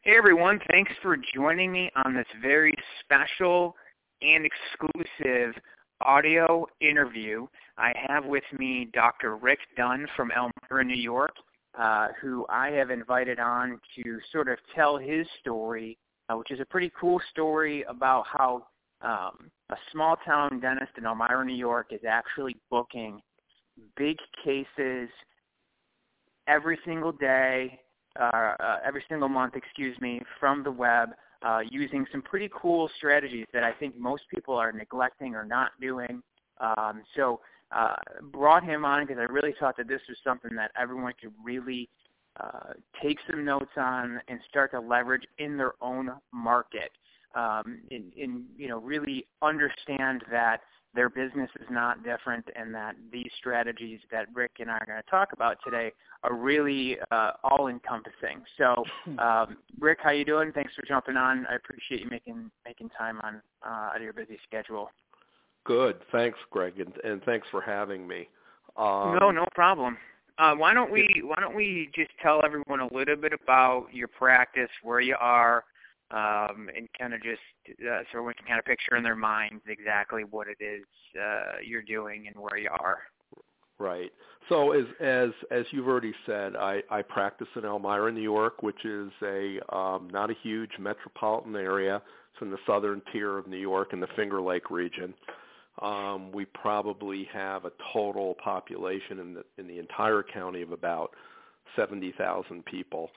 Hey everyone, thanks for joining me on this very special and exclusive audio interview. I have with me Dr. Rick Dunn from Elmira, New York, who I have invited on to sort of tell his story, which is a pretty cool story about how a small-town dentist in Elmira, New York is actually booking big cases every single day, every single month, from the web, using some pretty cool strategies that I think most people are neglecting or not doing. So brought him on because I really thought that this was something that everyone could really take some notes on and start to leverage in their own market, and really understand that their business is not different, and that these strategies that Rick and I are going to talk about today are really all-encompassing. So, Rick, how you doing? Thanks for jumping on. I appreciate you making time on out of your busy schedule. Good. Thanks, Greg, and thanks for having me. No problem. Why don't we just tell everyone a little bit about your practice, where you are, and kind of just so we can kind of picture in their minds exactly what it is you're doing and where you are. Right. So as you've already said, I practice in Elmira, New York, which is a not a huge metropolitan area. It's in the southern tier of New York in the Finger Lake region. We probably have a total population in the entire county of about 70,000 people.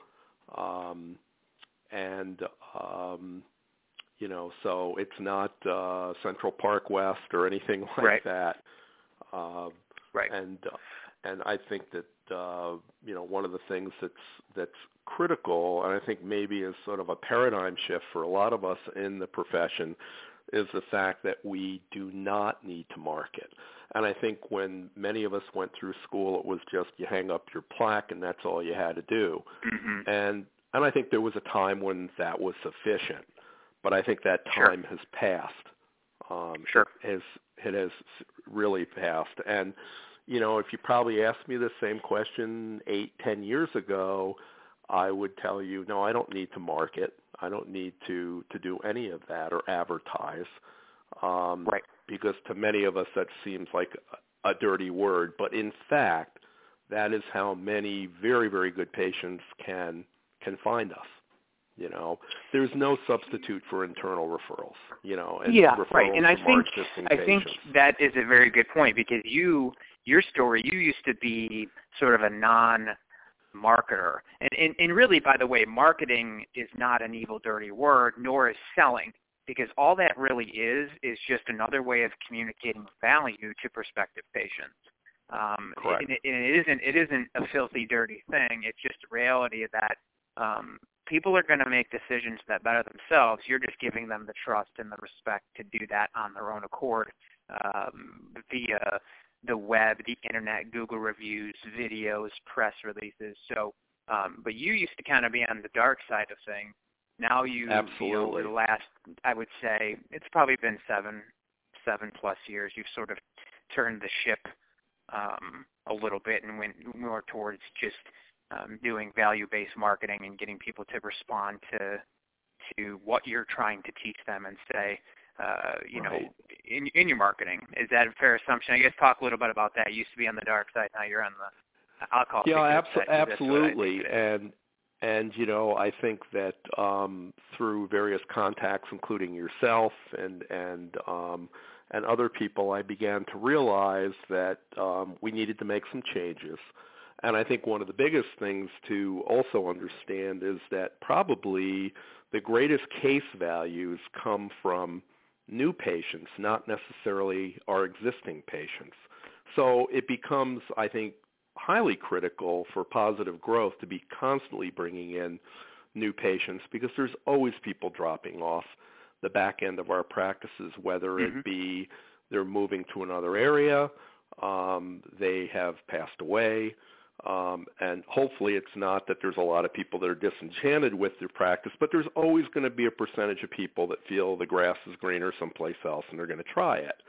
So it's not Central Park West or anything like right. that. Right. And I think that one of the things that's critical, and I think maybe is sort of a paradigm shift for a lot of us in the profession, is the fact that we do not need to market. And I think when many of us went through school, it was just you hang up your plaque and that's all you had to do. Mm-hmm. And I think there was a time when that was sufficient, but I think that time has passed. It has really passed. And, if you probably asked me the same question 8-10 years ago, I would tell you, no, I don't need to market. I don't need to do any of that or advertise. Right. Because to many of us that seems like a dirty word. But in fact, that is how many very, very good patients can find us. There's no substitute for internal referrals. And referrals right. And I think that is a very good point, because your story, you used to be sort of a non-marketer, and really, by the way, marketing is not an evil, dirty word, nor is selling, because all that really is just another way of communicating value to prospective patients. Correct. And it isn't a filthy, dirty thing. It's just a reality that people are going to make decisions that better themselves. You're just giving them the trust and the respect to do that on their own accord, via the web, the internet, Google reviews, videos, press releases. So, but you used to kind of be on the dark side of things. Now over the last, I would say, it's probably been 7+ years, you've sort of turned the ship a little bit and went more towards just doing value-based marketing and getting people to respond to what you're trying to teach them and say, right. in your marketing. Is that a fair assumption? I guess talk a little bit about that. You used to be on the dark side, now you're on the, I'll call it. Yeah, absolutely. And I think that through various contacts, including yourself and other people, I began to realize that we needed to make some changes. And I think one of the biggest things to also understand is that probably the greatest case values come from new patients, not necessarily our existing patients. So it becomes, I think, highly critical for positive growth to be constantly bringing in new patients, because there's always people dropping off the back end of our practices, whether it be they're moving to another area, they have passed away, and hopefully it's not that there's a lot of people that are disenchanted with their practice, but there's always going to be a percentage of people that feel the grass is greener someplace else and they're going to try it.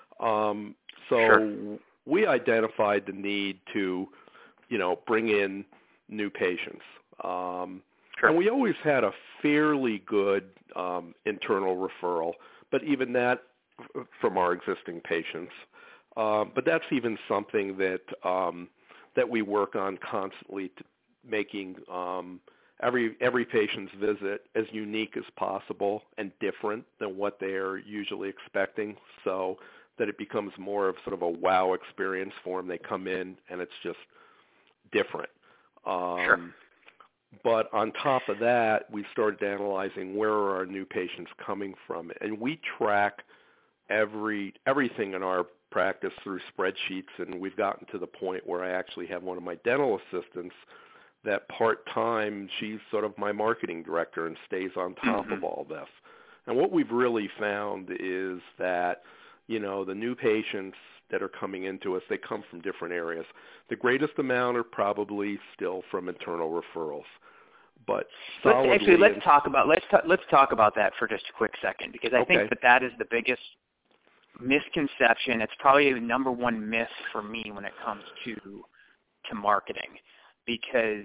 We identified the need to, bring in new patients. Sure. And we always had a fairly good internal referral, but even that from our existing patients. But that's even something that we work on constantly, to making every patient's visit as unique as possible and different than what they're usually expecting, so that it becomes more of sort of a wow experience for them. They come in and it's just different. Sure. But on top of that, we started analyzing where are our new patients coming from, and we track everything in our practice through spreadsheets, and we've gotten to the point where I actually have one of my dental assistants that part-time, she's sort of my marketing director and stays on top of all this. And what we've really found is that, the new patients that are coming into us, they come from different areas. The greatest amount are probably still from internal referrals. But let's talk about that for just a quick second, because I think that is the biggest misconception. It's probably the number one myth for me when it comes to marketing, because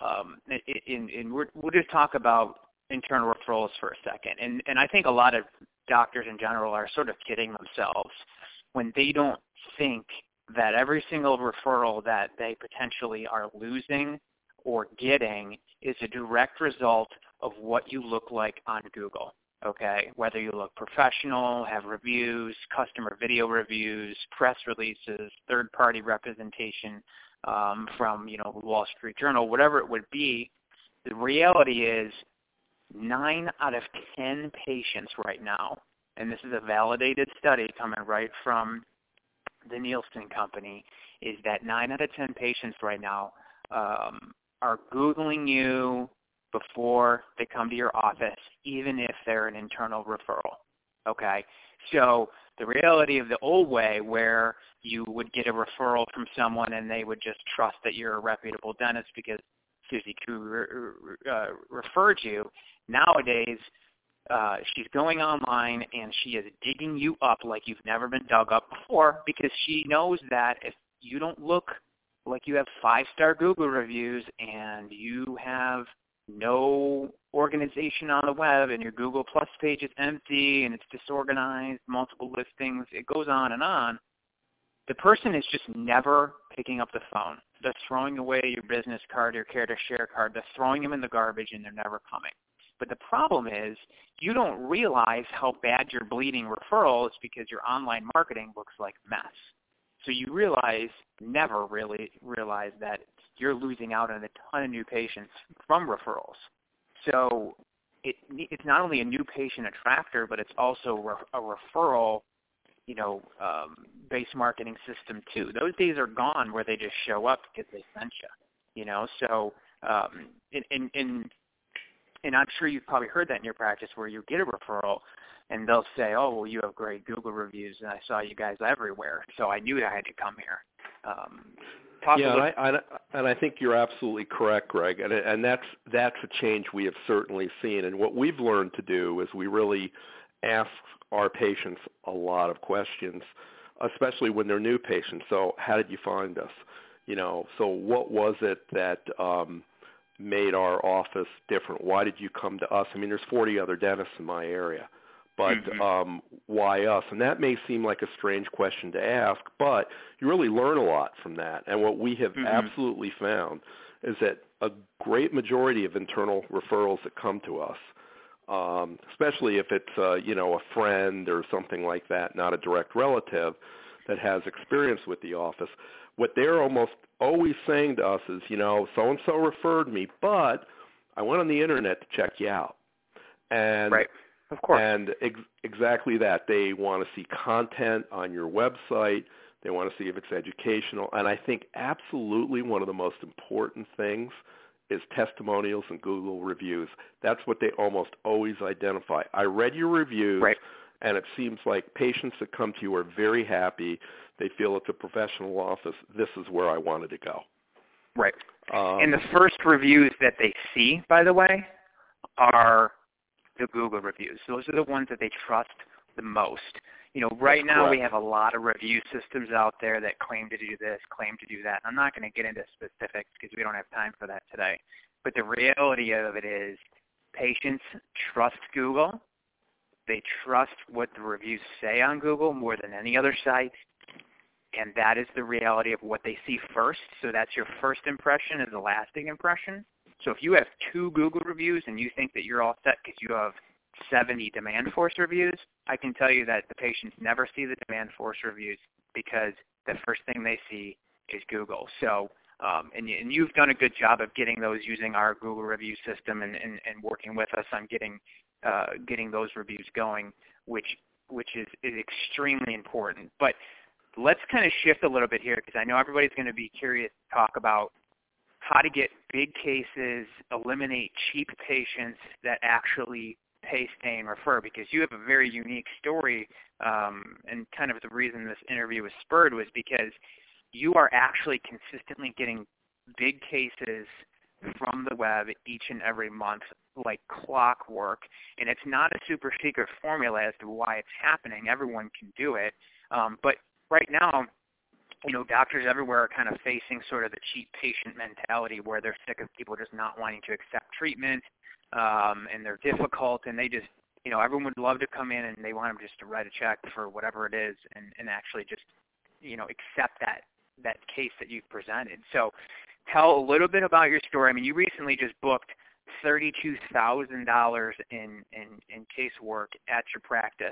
we'll just talk about internal referrals for a second. And I think a lot of doctors in general are sort of kidding themselves when they don't think that every single referral that they potentially are losing or getting is a direct result of what you look like on Google, okay? Whether you look professional, have reviews, customer video reviews, press releases, third-party representation from, Wall Street Journal, whatever it would be, the reality is 9 out of 10 patients right now, and this is a validated study coming right from the Nielsen Company, is that 9 out of 10 patients right now are Googling you before they come to your office, even if they're an internal referral, okay? So the reality of the old way, where you would get a referral from someone and they would just trust that you're a reputable dentist because Susie Koo referred you, nowadays she's going online and she is digging you up like you've never been dug up before, because she knows that if you don't look like you have 5-star Google reviews and you have no organization on the web and your Google Plus page is empty and it's disorganized, multiple listings, it goes on and on, the person is just never picking up the phone. They're throwing away your business card, your Care to Share card. They're throwing them in the garbage and they're never coming. But the problem is you don't realize how bad you're bleeding referrals because your online marketing looks like a mess. So you never really realize that you're losing out on a ton of new patients from referrals. So it's not only a new patient attractor, but it's also a referral, based marketing system too. Those days are gone where they just show up because they sent you. So and I'm sure you've probably heard that in your practice, where you get a referral and they'll say, oh, well, you have great Google reviews, and I saw you guys everywhere, so I knew I had to come here. And I think you're absolutely correct, Greg, and that's a change we have certainly seen. And what we've learned to do is we really ask our patients a lot of questions, especially when they're new patients. So how did you find us? So what was it that made our office different? Why did you come to us? I mean, there's 40 other dentists in my area, but why us? And that may seem like a strange question to ask, but you really learn a lot from that. And what we have absolutely found is that a great majority of internal referrals that come to us, especially if it's a friend or something like that, not a direct relative that has experience with the office, what they're almost always saying to us is, so-and-so referred me, but I went on the internet to check you out. And right. Of course. And exactly that. They want to see content on your website. They want to see if it's educational. And I think absolutely one of the most important things is testimonials and Google reviews. That's what they almost always identify. I read your reviews, right, and it seems like patients that come to you are very happy. They feel it's a professional office. This is where I wanted to go. Right. And the first reviews that they see, by the way, are the Google reviews. Those are the ones that they trust the most. Right now we have a lot of review systems out there that claim to do this, claim to do that. I'm not going to get into specifics because we don't have time for that today. But the reality of it is patients trust Google. They trust what the reviews say on Google more than any other site. And that is the reality of what they see first. So that's your first impression is a lasting impression. So if you have 2 Google reviews and you think that you're all set because you have 70 demand force reviews, I can tell you that the patients never see the demand force reviews because the first thing they see is Google. So, and you've done a good job of getting those using our Google review system and working with us on getting those reviews going, which is extremely important. But let's kind of shift a little bit here because I know everybody's going to be curious to talk about how to get big cases, eliminate cheap patients that actually pay, stay, and refer, because you have a very unique story, and kind of the reason this interview was spurred was because you are actually consistently getting big cases from the web each and every month like clockwork, and it's not a super secret formula as to why it's happening. Everyone can do it, but right now, doctors everywhere are kind of facing sort of the cheap patient mentality where they're sick of people just not wanting to accept treatment, and they're difficult, and they just, everyone would love to come in and they want them just to write a check for whatever it is and actually just, accept that case that you've presented. So tell a little bit about your story. I mean, you recently just booked $32,000 in casework at your practice.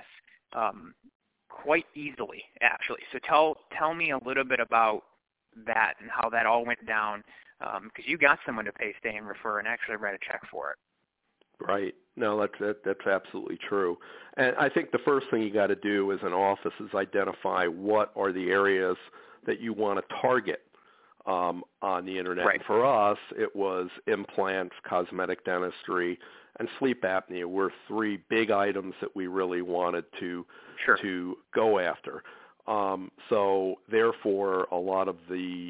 Quite easily, actually. So tell me a little bit about that and how that all went down, because you got someone to pay, stay, and refer and actually write a check for it. Right. No, that's absolutely true. And I think the first thing you got to do as an office is identify what are the areas that you want to target on the internet. Right. And for us, it was implants, cosmetic dentistry, and sleep apnea were 3 big items that we really wanted to go after. So therefore, a lot of the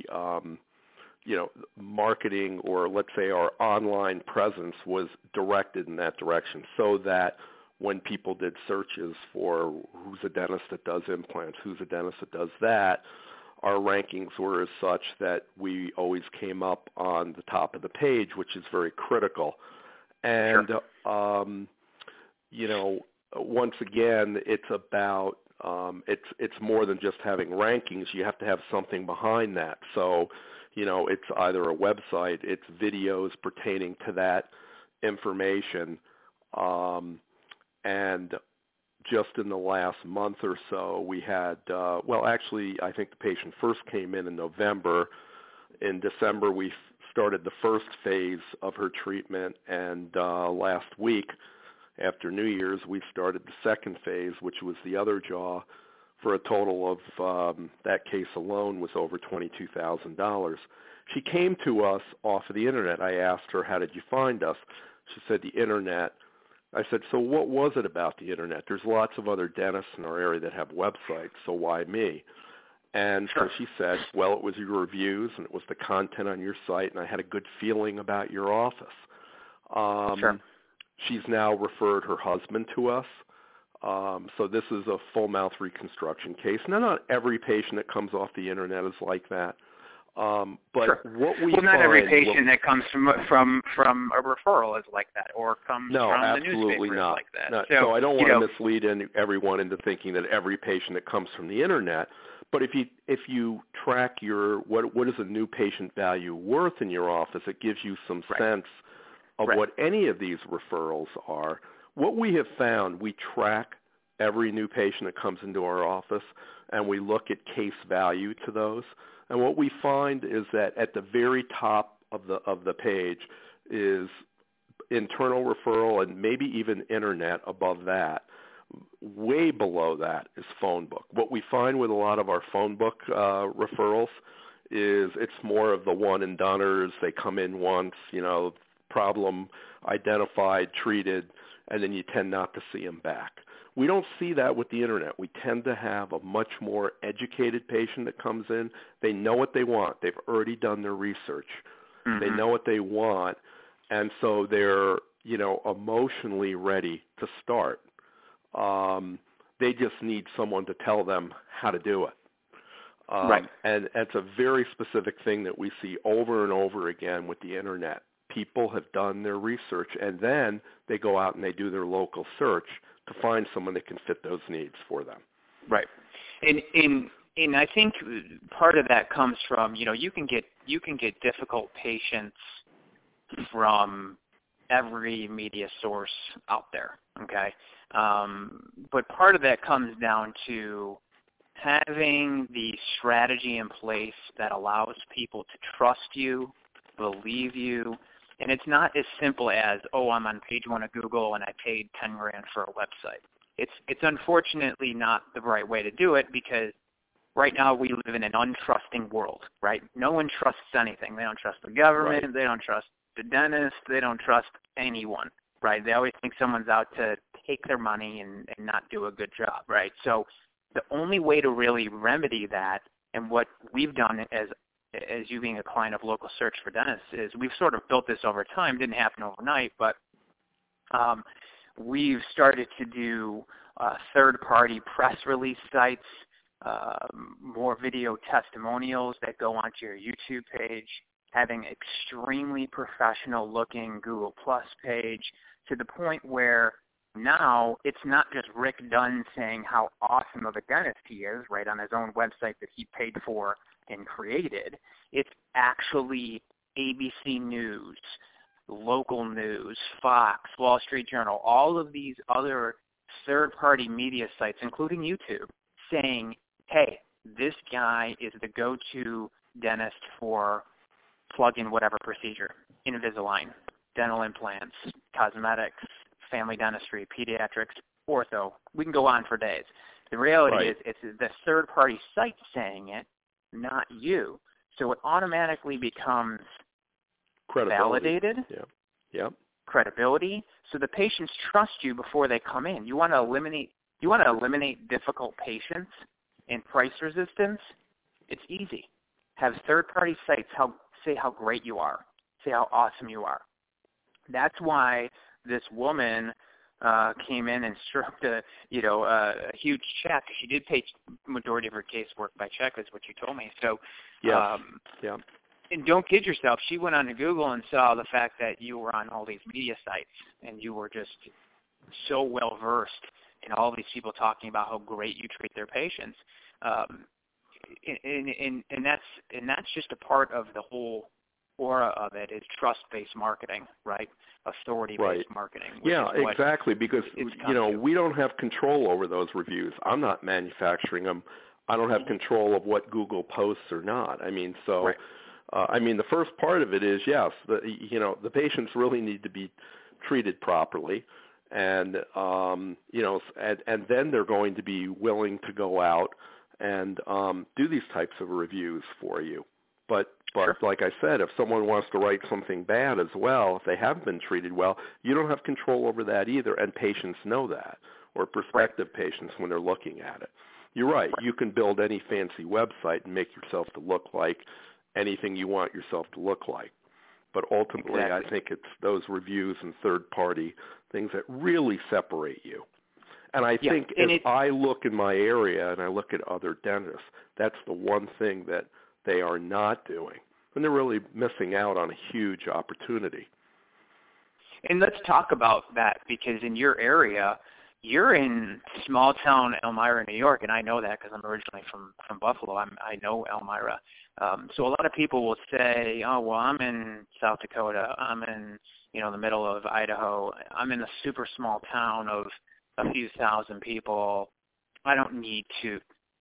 marketing, or let's say our online presence, was directed in that direction, so that when people did searches for who's a dentist that does implants, who's a dentist that does that, our rankings were as such that we always came up on the top of the page, which is very critical. And, once again, it's about, it's more than just having rankings. You have to have something behind that. So, it's either a website, it's videos pertaining to that information. And just in the last month or so, we had, actually, I think the patient first came in November. In December, we started the first phase of her treatment, and last week, after New Year's, we started the second phase, which was the other jaw, for a total of, that case alone was over $22,000. She came to us off of the internet. I asked her, how did you find us? She said, the internet. I said, so what was it about the internet? There's lots of other dentists in our area that have websites, so why me? And so she said, well, it was your reviews and it was the content on your site, and I had a good feeling about your office. She's now referred her husband to us. So this is a full mouth reconstruction case. Now, not every patient that comes off the internet is like that. But what we not every patient that comes from a referral is like that, or comes from the newspaper is like that. No, so I don't want to mislead everyone into thinking that every patient that comes from the internet. But if you track your what is a new patient value worth in your office, it gives you some sense of what any of these referrals are. What we have found, we track every new patient that comes into our office, and we look at case value to those. And what we find is that at the very top of the page is internal referral, and maybe even internet above that. Way below that is phone book. What we find with a lot of our phone book referrals is it's more of the one and doners. They come in once, problem identified, treated, and then you tend not to see them back. We don't see that with the internet. We tend to have a much more educated patient that comes in. They know what they want. They've already done their research. Mm-hmm. They know what they want, and so they're, emotionally ready to start. They just need someone to tell them how to do it. And it's a very specific thing that we see over and over again with the internet. people have done their research, and then they go out and they do their local search to find someone that can fit those needs for them. Right. And I think part of that comes from, you can get difficult patients from every media source out there, okay? But part of that comes down to having the strategy in place that allows people to trust you, believe you, and it's not as simple as, I'm on page 1 of Google and I paid $10,000 for a website. It's unfortunately not the right way to do it, because right now we live in an untrusting world, right? No one trusts anything. They don't trust the government. Right. They don't trust the dentist. They don't trust anyone, right? They always think someone's out to take their money and not do a good job, right? So the only way to really remedy that, and what we've done as you being a client of Local Search for Dentists, is we've sort of built this over time. Didn't happen overnight, but we've started to do third-party press release sites, more video testimonials that go onto your YouTube page, having extremely professional-looking Google Plus page, to the point where now it's not just Rick Dunn saying how awesome of a dentist he is, right, on his own website that he paid for and created. It's actually ABC News, local news, Fox, Wall Street Journal, all of these other third-party media sites, including YouTube, saying, hey, this guy is the go-to dentist for plug-in whatever procedure, Invisalign, dental implants, cosmetics, family dentistry, pediatrics, ortho. We can go on for days. The reality is it's the third-party site saying it, not you. So it automatically becomes validated. Yeah. Credibility. So the patients trust you before they come in. You want to eliminate difficult patients and price resistance? It's easy. Have third-party sites say how great you are, say how awesome you are. That's why this woman came in and stroked a huge check. She did pay majority of her casework by check, is what you told me. So, yeah. And don't kid yourself. She went onto Google and saw the fact that you were on all these media sites and you were just so well versed in all these people talking about how great you treat their patients. And that's just a part of the whole aura of it, is trust-based marketing, right? Authority-based marketing. Yeah, exactly, because we don't have control over those reviews. I'm not manufacturing them. I don't have control of what Google posts or not. I mean, so the first part of it is, yes, the patients really need to be treated properly, and and then they're going to be willing to go out and do these types of reviews for you. But like I said, if someone wants to write something bad as well, if they haven't been treated well, you don't have control over that either, and patients know that, or prospective patients when they're looking at it. You're right. You can build any fancy website and make yourself to look like anything you want yourself to look like. But ultimately, I think it's those reviews and third-party things that really separate you. And I think I look in my area and I look at other dentists, that's the one thing that they are not doing. And they're really missing out on a huge opportunity. And let's talk about that, because in your area, you're in small-town Elmira, New York, and I know that because I'm originally from Buffalo. I know Elmira. So a lot of people will say, oh, well, I'm in South Dakota. I'm in, the middle of Idaho. I'm in a super small town of a few thousand people. I don't need to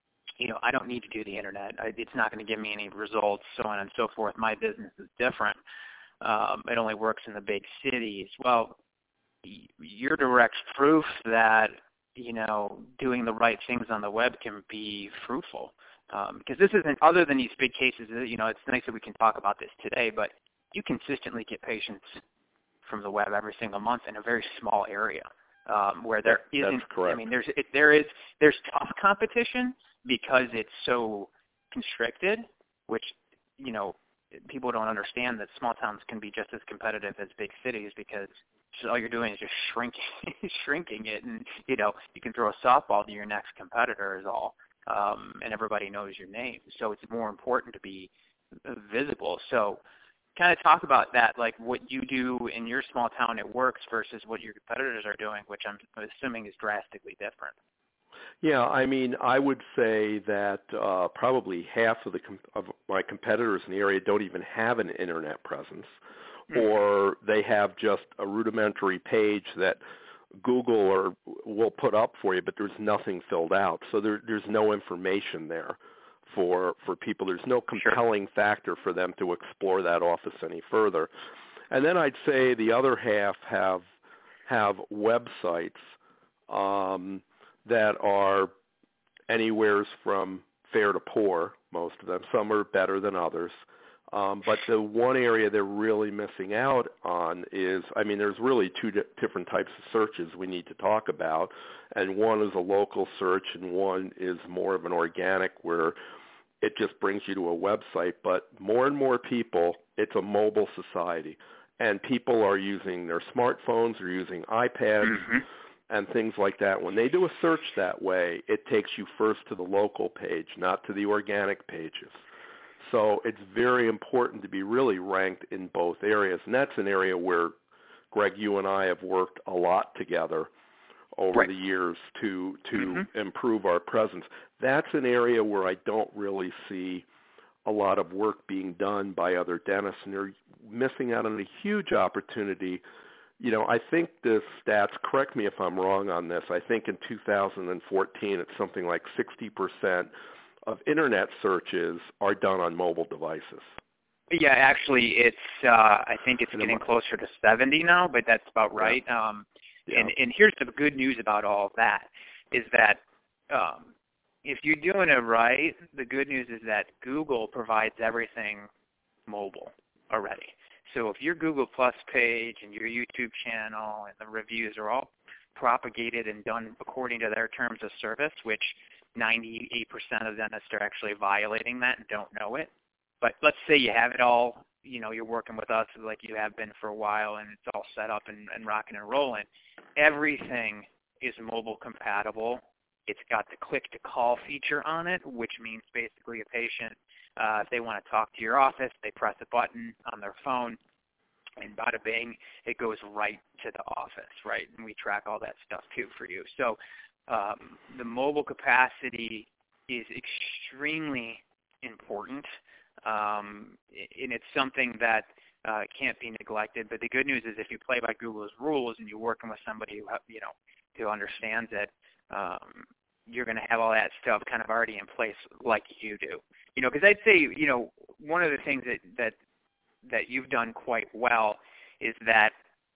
do the internet. It's not going to give me any results, so on and so forth. My business is different. It only works in the big cities. Well, you're direct proof that, doing the right things on the web can be fruitful. Because this isn't, other than these big cases, it's nice that we can talk about this today, but you consistently get patients from the web every single month in a very small area, where there isn't. That's correct. I mean, there's tough competition because it's so constricted, which, people don't understand that small towns can be just as competitive as big cities, because all you're doing is just shrinking it, and you can throw a softball to your next competitor is all, and everybody knows your name. So it's more important to be visible. So kind of talk about that, like what you do in your small town, it works versus what your competitors are doing, which I'm assuming is drastically different. Yeah, I mean, I would say that probably half of my competitors in the area don't even have an internet presence, or they have just a rudimentary page that Google will put up for you, but there's nothing filled out. So there's no information there for people. There's no compelling factor for them to explore that office any further. And then I'd say the other half have websites that are anywheres from fair to poor, most of them. Some are better than others. But the one area they're really missing out on is, I mean, there's really two different types of searches we need to talk about, and one is a local search and one is more of an organic where it just brings you to a website. But more and more people, it's a mobile society, and people are using their smartphones, they're using iPads, and things like that. When they do a search that way, it takes you first to the local page, not to the organic pages. So it's very important to be really ranked in both areas. And that's an area where, Greg, you and I have worked a lot together over the years to improve our presence. That's an area where I don't really see a lot of work being done by other dentists, and they're missing out on a huge opportunity. You know, I think the stats, correct me if I'm wrong on this, I think in 2014 it's something like 60% of internet searches are done on mobile devices. Yeah, actually, it's I think it's getting closer to 70 now, but that's about right. And here's the good news about all of that is that if you're doing it right, the good news is that Google provides everything mobile already. So if your Google Plus page and your YouTube channel and the reviews are all propagated and done according to their terms of service, which 98% of dentists are actually violating that and don't know it. But let's say you have it all, you know, you're working with us like you have been for a while and it's all set up and rocking and rolling. Everything is mobile compatible. It's got the click-to-call feature on it, which means basically a patient, if they want to talk to your office, they press a button on their phone, and bada bing, it goes right to the office, right? And we track all that stuff too for you. So the mobile capacity is extremely important, and it's something that can't be neglected. But the good news is if you play by Google's rules and you're working with somebody who understands it, you're going to have all that stuff kind of already in place like you do. You know, because I'd say, you know, one of the things that you've done quite well is that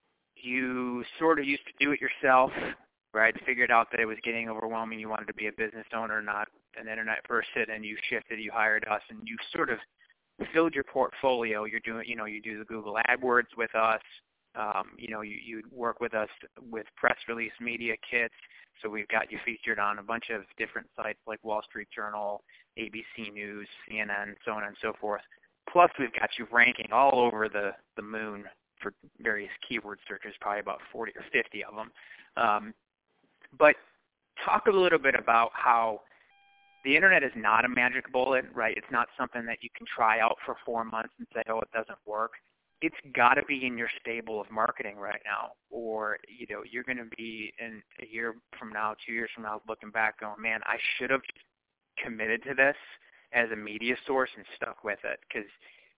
you sort of used to do it yourself, right? Figured out that it was getting overwhelming. You wanted to be a business owner, not an internet person, and you shifted. You hired us, and you sort of filled your portfolio. You're doing, you know, you do the Google AdWords with us. You know, you work with us with press release media kits. So we've got you featured on a bunch of different sites like Wall Street Journal, ABC News, CNN, so on and so forth. Plus, we've got you ranking all over the moon for various keyword searches, probably about 40 or 50 of them. But talk a little bit about how the internet is not a magic bullet, right? It's not something that you can try out for 4 months and say, oh, it doesn't work. It's got to be in your stable of marketing right now, or you know you're going to be in a year from now, 2 years from now, looking back, going, man, I should have committed to this as a media source and stuck with it. Because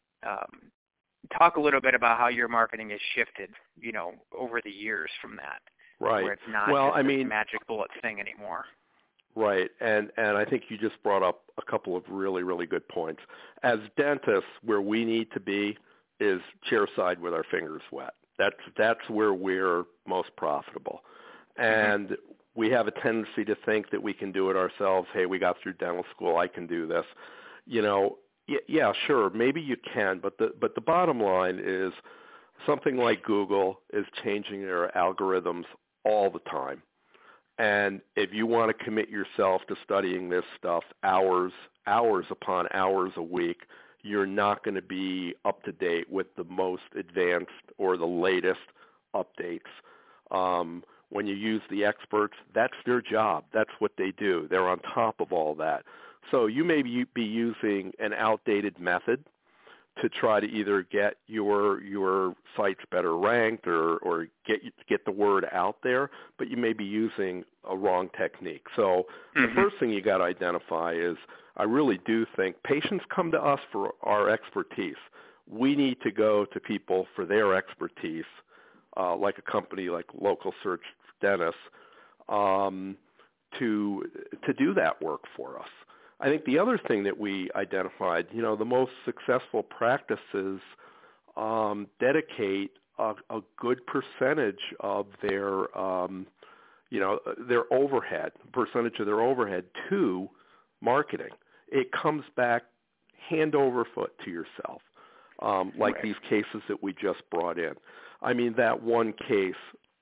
talk a little bit about how your marketing has shifted, you know, over the years from that, right? Where it's not just this magic bullet thing anymore. Right, and I think you just brought up a couple of really, really good points. As dentists, where we need to be is chairside with our fingers wet. That's where we're most profitable. And we have a tendency to think that we can do it ourselves. Hey, we got through dental school, I can do this. You know, yeah, sure, maybe you can, but the bottom line is something like Google is changing their algorithms all the time. And if you want to commit yourself to studying this stuff hours upon hours a week, you're not going to be up to date with the most advanced or the latest updates. When you use the experts, that's their job. That's what they do. They're on top of all that. So you may be using an outdated method, to try to either get your sites better ranked or get the word out there, but you may be using a wrong technique. So the first thing you got to identify is, I really do think patients come to us for our expertise. We need to go to people for their expertise, like a company like Local Search Dentists, to do that work for us. I think the other thing that we identified, the most successful practices dedicate a good percentage of their overhead, to marketing. It comes back hand over foot to yourself, like these cases that we just brought in. I mean, that one case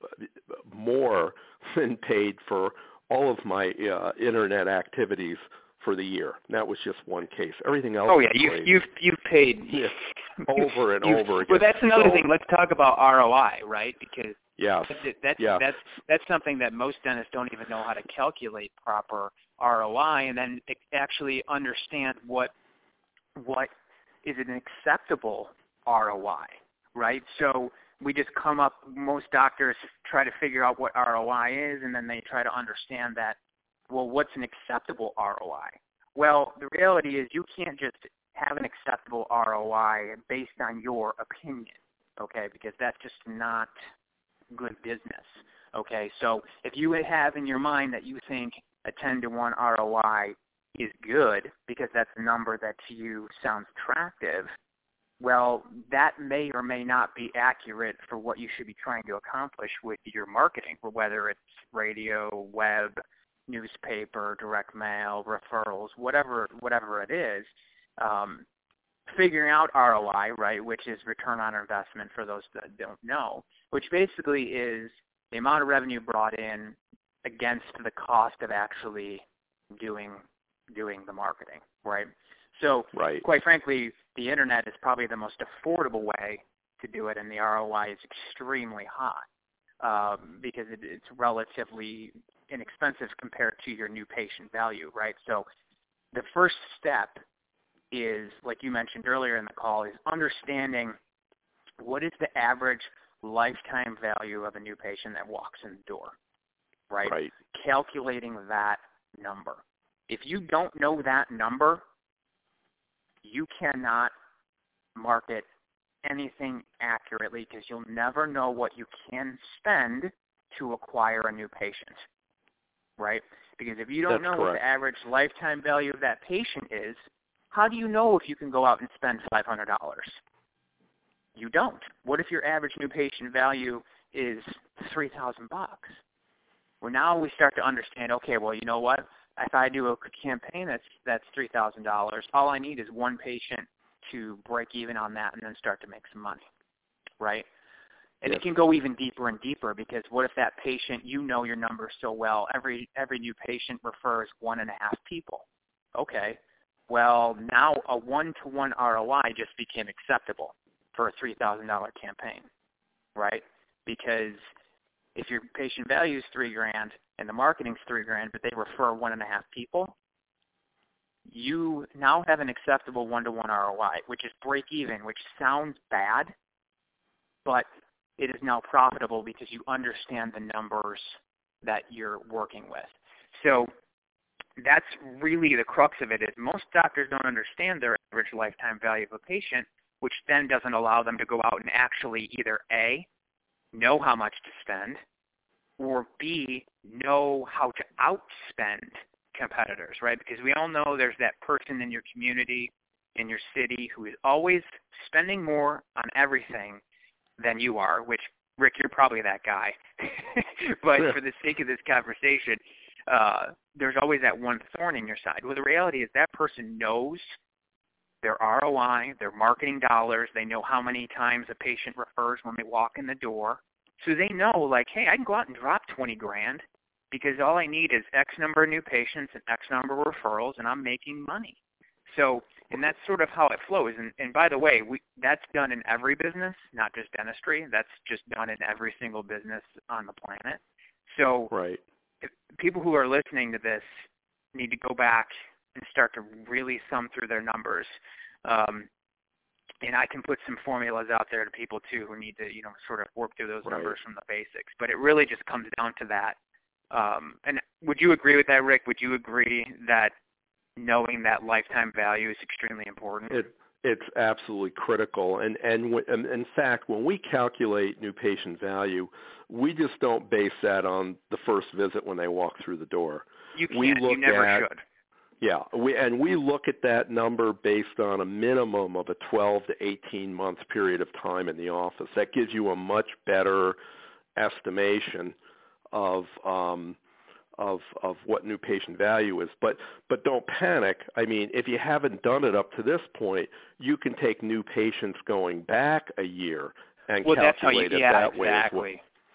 more than paid for all of my internet activities for the year. That was just one case. Everything else. Oh yeah, you've paid over and over again. Well, that's another thing. Let's talk about ROI, right? Because that's something that most dentists don't even know how to calculate proper ROI, and then actually understand what is an acceptable ROI, right? So we just come up. Most doctors try to figure out what ROI is, and then they try to understand that. Well, what's an acceptable ROI? Well, the reality is you can't just have an acceptable ROI based on your opinion, okay, because that's just not good business, okay? So if you have in your mind that you think a 10-to-1 ROI is good because that's a number that to you sounds attractive, well, that may or may not be accurate for what you should be trying to accomplish with your marketing, whether it's radio, web, newspaper, direct mail, referrals, whatever it is, figuring out ROI, right, which is return on investment for those that don't know, which basically is the amount of revenue brought in against the cost of actually doing the marketing, right? So, quite frankly, the internet is probably the most affordable way to do it, and the ROI is extremely high because it's relatively inexpensive compared to your new patient value, right? So the first step is, like you mentioned earlier in the call, is understanding what is the average lifetime value of a new patient that walks in the door, right? Calculating that number. If you don't know that number, you cannot market anything accurately because you'll never know what you can spend to acquire a new patient. Right? Because if you don't know what the average lifetime value of that patient is, how do you know if you can go out and spend $500? You don't. What if your average new patient value is $3,000? Well, now we start to understand, okay, well, you know what? If I do a campaign that's $3,000, all I need is one patient to break even on that and then start to make some money, right? And it can go even deeper and deeper because what if that patient, you know your numbers so well, every new patient refers 1.5 people. Okay, well, now a 1-to-1 ROI just became acceptable for a $3,000 campaign, right? Because if your patient value is $3,000 and the marketing's $3,000, but they refer 1.5 people, you now have an acceptable 1-to-1 ROI, which is break even, which sounds bad, but it is now profitable because you understand the numbers that you're working with. So that's really the crux of it, is most doctors don't understand their average lifetime value of a patient, which then doesn't allow them to go out and actually either A, know how much to spend, or B, know how to outspend competitors, right? Because we all know there's that person in your community, in your city, who is always spending more on everything than you are, which, Rick, you're probably that guy. But for the sake of this conversation, there's always that one thorn in your side. Well, the reality is that person knows their ROI, their marketing dollars. They know how many times a patient refers when they walk in the door. So they know, like, hey, I can go out and drop $20,000 because all I need is X number of new patients and X number of referrals, and I'm making money. So, and that's sort of how it flows. And by the way, that's done in every business, not just dentistry. That's just done in every single business on the planet. So if people who are listening to this need to go back and start to really thumb through their numbers. And I can put some formulas out there to people too who need to, sort of work through those numbers from the basics. But it really just comes down to that. And would you agree with that, Rick? Would you agree that knowing that lifetime value is extremely important? It's absolutely critical. And in fact, when we calculate new patient value, we just don't base that on the first visit when they walk through the door. You can't. You never should. Yeah, we look at that number based on a minimum of a 12 to 18 month period of time in the office. That gives you a much better estimation of what new patient value is. But don't panic. I mean, if you haven't done it up to this point, you can take new patients going back a year and calculate it that way as well.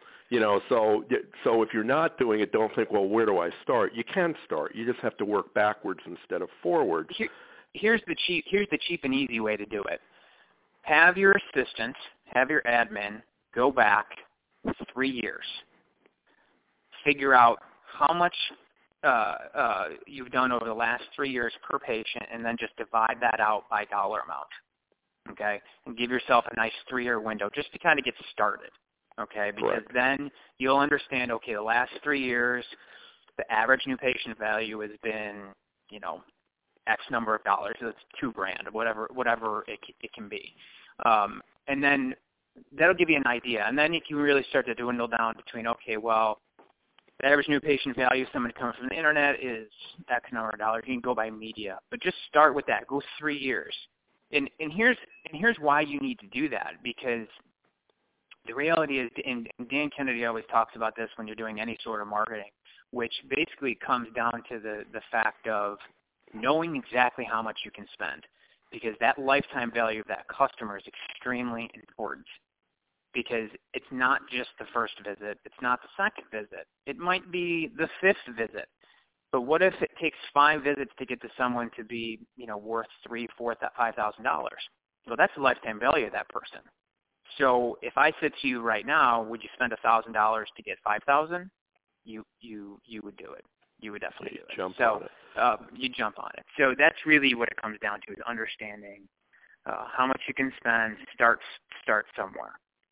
So if you're not doing it, don't think, well, where do I start? You can start. You just have to work backwards instead of forwards. Here's the cheap and easy way to do it. Have your assistant, have your admin go back 3 years. Figure out how much you've done over the last 3 years per patient, and then just divide that out by dollar amount. Okay, and give yourself a nice 3-year window just to kind of get started. Okay, because then you'll understand, okay, the last 3 years, the average new patient value has been, X number of dollars. So it's $2,000, whatever it can be. And then that'll give you an idea. And then if you really start to dwindle down between, okay, well, the average new patient value, someone coming from the internet, is X number of dollars. You can go by media. But just start with that. Go 3 years. And here's why you need to do that, because the reality is, and Dan Kennedy always talks about this when you're doing any sort of marketing, which basically comes down to the fact of knowing exactly how much you can spend, because that lifetime value of that customer is extremely important, because it's not just the first visit. It's not the second visit. It might be the 5th visit. But what if it takes 5 visits to get to someone to be, worth $3,000, $4,000, $5,000? Well, that's the lifetime value of that person. So if I said to you right now, would you spend $1,000 to get $5,000? You would do it. You would definitely do it. You jump on it. So that's really what it comes down to, is understanding how much you can spend. Start somewhere.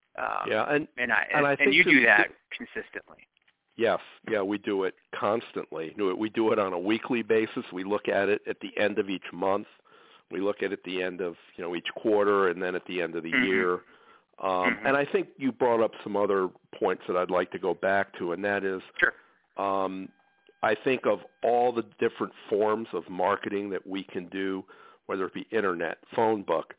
And you do that consistently. Yes, we do it constantly. We do it on a weekly basis. We look at it at the end of each month. We look at it at the end of each quarter, and then at the end of the year. And I think you brought up some other points that I'd like to go back to, and that is, I think of all the different forms of marketing that we can do, whether it be internet, phone book,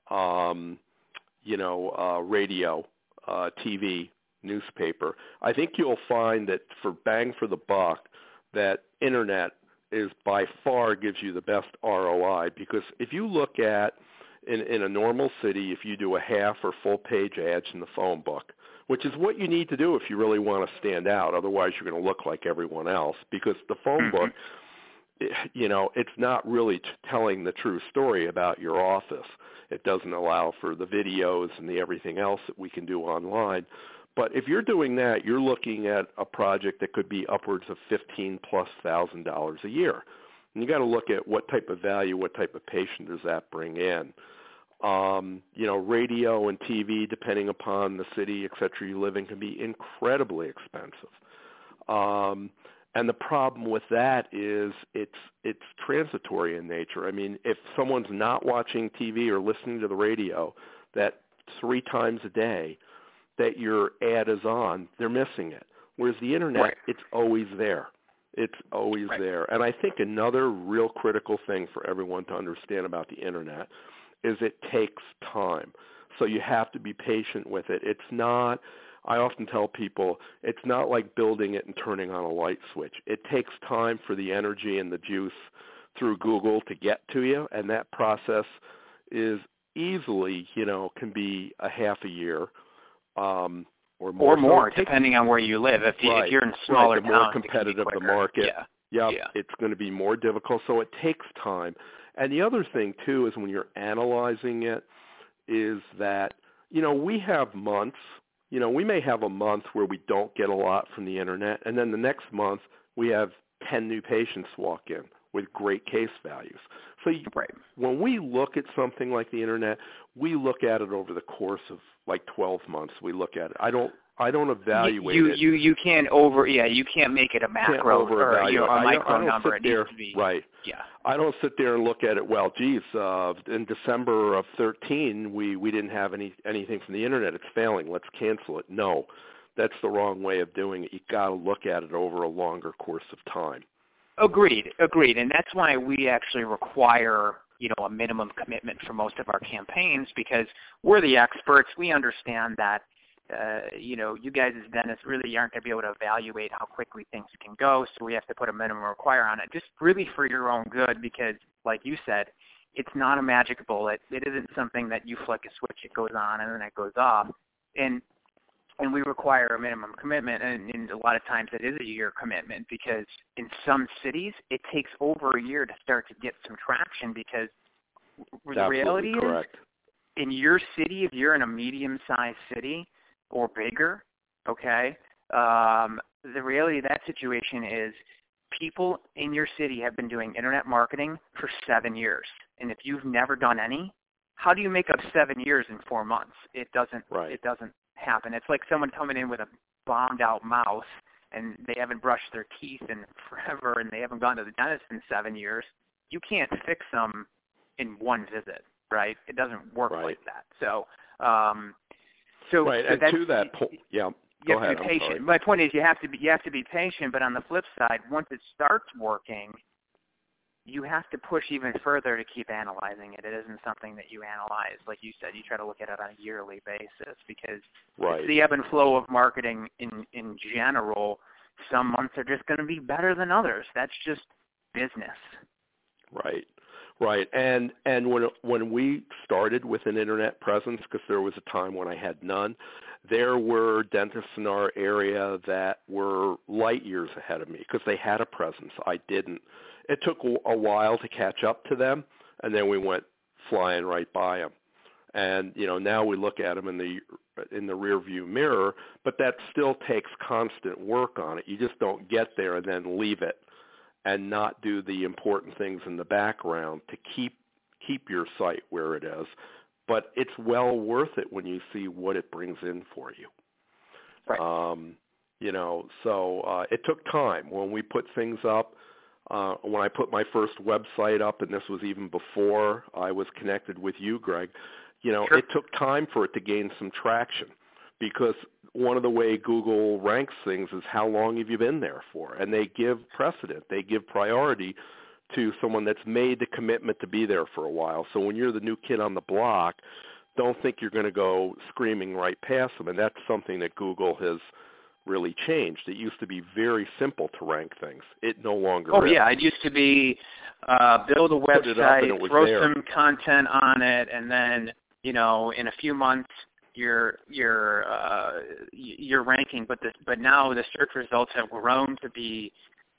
radio, TV, newspaper. I think you'll find that for bang for the buck, that internet is by far gives you the best ROI, because if you look at in a normal city, if you do a half or full page ads in the phone book, which is what you need to do if you really want to stand out. Otherwise, you're going to look like everyone else, because the phone book, it's not really telling the true story about your office. It doesn't allow for the videos and the everything else that we can do online. But if you're doing that, you're looking at a project that could be upwards of $15,000+ a year. And you got to look at what type of value, what type of patient does that bring in. Radio and TV, depending upon the city, et cetera, you live in, can be incredibly expensive. And the problem with that is it's transitory in nature. I mean, if someone's not watching TV or listening to the radio, that 3 times a day that your ad is on, they're missing it. Whereas the internet, it's always there. It's always there. And I think another real critical thing for everyone to understand about the internet is it takes time. So you have to be patient with it. It's not, I often tell people, it's not like building it and turning on a light switch. It takes time for the energy and the juice through Google to get to you, and that process is easily, can be a half a year or more. Depending on where you live. If you're in a smaller town, the more competitive the market, it's going to be more difficult. So it takes time. And the other thing, too, is when you're analyzing it, is that, we have months. We may have a month where we don't get a lot from the internet, and then the next month we have 10 new patients walk in with great case values. So right. When we look at something like the internet, we look at it over the course of like 12 months. We look at it. I don't evaluate it. You can't you can't make it a macro or a micro number. It needs to be right. Yeah. I don't sit there and look at it. Well, geez, in December of 13, we didn't have anything from the internet. It's failing. Let's cancel it. No, that's the wrong way of doing it. You got to look at it over a longer course of time. Agreed, and that's why we actually require a minimum commitment for most of our campaigns, because we're the experts. We understand that you guys as dentists really aren't going to be able to evaluate how quickly things can go, so we have to put a minimum require on it, just really for your own good, because like you said, it's not a magic bullet. It isn't something that you flick a switch, it goes on and then it goes off. And we require a minimum commitment, and a lot of times it is a year commitment, because in some cities it takes over a year to start to get some traction, because the reality is, in your city, if you're in a medium-sized city or bigger, okay, the reality of that situation is people in your city have been doing internet marketing for 7 years. And if you've never done any, how do you make up 7 years in 4 months? It doesn't happen. It's like someone coming in with a bombed out mouth and they haven't brushed their teeth in forever and they haven't gone to the dentist in 7 years. You can't fix them in one visit, right? It doesn't work like that. So and to that point, you have to be patient. My point is you have to be patient, but on the flip side, once it starts working, you have to push even further to keep analyzing it. It isn't something that you analyze, like you said, you try to look at it on a yearly basis, because it's the ebb and flow of marketing in general. Some months are just going to be better than others. That's just business. Right. And when we started with an internet presence, because there was a time when I had none, there were dentists in our area that were light years ahead of me because they had a presence. I didn't. It took a while to catch up to them, and then we went flying right by them. And now we look at them in the rear view mirror, but that still takes constant work on it. You just don't get there and then leave it and not do the important things in the background to keep your site where it is. But it's well worth it when you see what it brings in for you. Right. So it took time. When we put things up, when I put my first website up, and this was even before I was connected with you, Greg, Sure. It took time for it to gain some traction, because one of the way Google ranks things is how long have you been there for, and they give precedent. They give priority to someone that's made the commitment to be there for a while. So when you're the new kid on the block, don't think you're going to go screaming right past them, and that's something that Google has really changed. It used to be very simple to rank things. It no longer is. Yeah, it used to be build a website, throw some content on it, and then in a few months you're ranking. But now the search results have grown to be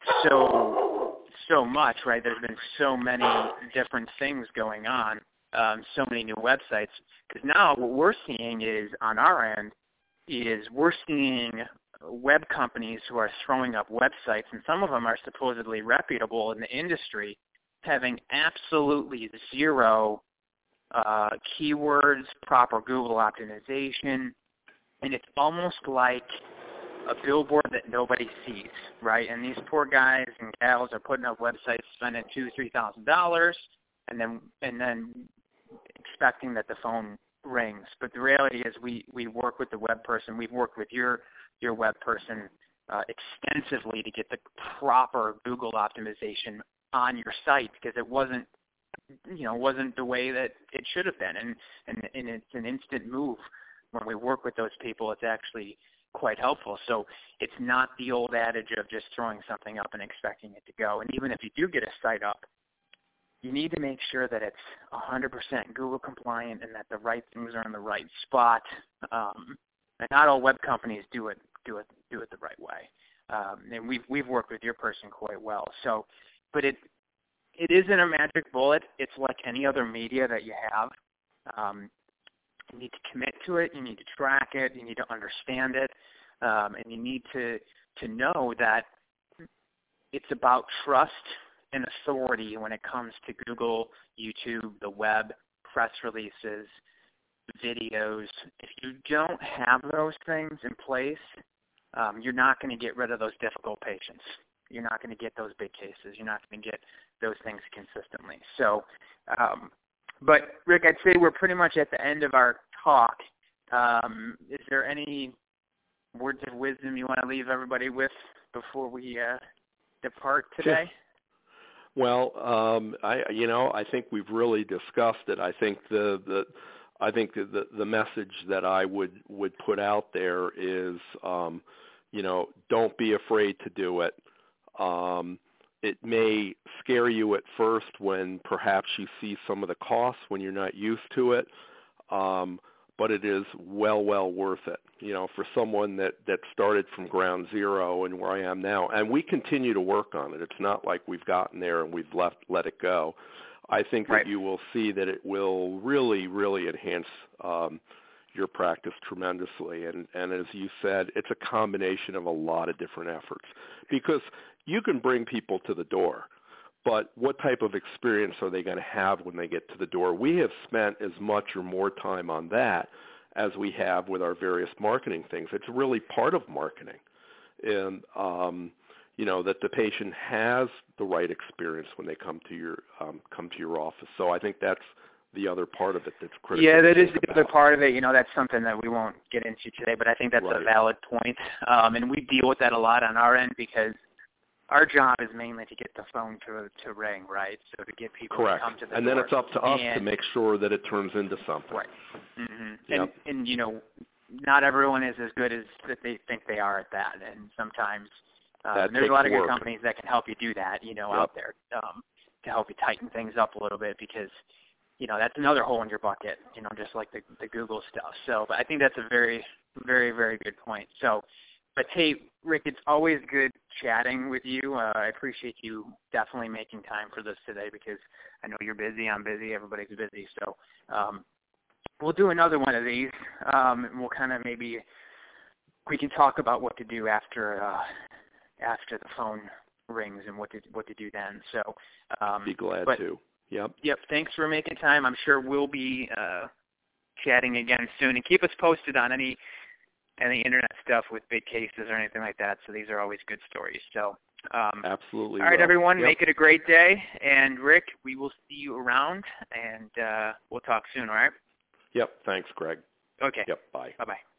so much, right? There's been so many different things going on, so many new websites. Because now what we're seeing is on our end is we're seeing web companies who are throwing up websites, and some of them are supposedly reputable in the industry, having absolutely zero keywords, proper Google optimization, and it's almost like a billboard that nobody sees, right? And these poor guys and gals are putting up websites, spending $2,000-$3,000, and then expecting that the phone rings. But the reality is we work with the web person. We've worked with your web person extensively to get the proper Google optimization on your site, because it wasn't the way that it should have been. And it's an instant move. When we work with those people, it's actually quite helpful. So it's not the old adage of just throwing something up and expecting it to go. And even if you do get a site up, you need to make sure that it's 100% Google compliant and that the right things are in the right spot. And not all web companies do it the right way. And we've worked with your person quite well. So, but it isn't a magic bullet. It's like any other media that you have. You need to commit to it. You need to track it. You need to understand it, and you need to know that it's about trust an authority when it comes to Google, YouTube, the web, press releases, videos. If you don't have those things in place, you're not going to get rid of those difficult patients. You're not going to get those big cases. You're not going to get those things consistently. So, but Rick, I'd say we're pretty much at the end of our talk. Is there any words of wisdom you want to leave everybody with before we depart today? Well, I think we've really discussed it. I think the message that I would put out there is, don't be afraid to do it. It may scare you at first when perhaps you see some of the costs when you're not used to it, but it is well worth it. For someone that started from ground zero and where I am now, and we continue to work on it. It's not like we've gotten there and we've let it go. I think that you will see that it will really enhance your practice tremendously. And as you said, it's a combination of a lot of different efforts, because you can bring people to the door, but what type of experience are they going to have when they get to the door? We have spent as much or more time on that as we have with our various marketing things. It's really part of marketing. And, that the patient has the right experience when they come to your office. So I think that's the other part of it that's critical. Yeah, that is the other part of it. That's something that we won't get into today, but I think that's a valid point. And we deal with that a lot on our end, because our job is mainly to get the phone to ring, right? So to get people to come to the door. And then it's up to us to make sure that it turns into something. Right. Mm-hmm. Yep. And not everyone is as good as that they think they are at that, and sometimes there's a lot of good companies that can help you do that, out there to help you tighten things up a little bit, because that's another hole in your bucket, just like the Google stuff. So, but I think that's a very, very, very good point. So, but hey, Rick, it's always good chatting with you. I appreciate you definitely making time for this today, because I know you're busy, I'm busy, everybody's busy. So we'll do another one of these, and we'll kind of we can talk about what to do after the phone rings and what to do then. So be glad to. Yep. Thanks for making time. I'm sure we'll be chatting again soon, and keep us posted on any internet stuff with big cases or anything like that. So these are always good stories. So absolutely. All right, everyone, make it a great day. And Rick, we will see you around, and we'll talk soon. All right. Yep. Thanks, Greg. Okay. Yep. Bye. Bye-bye.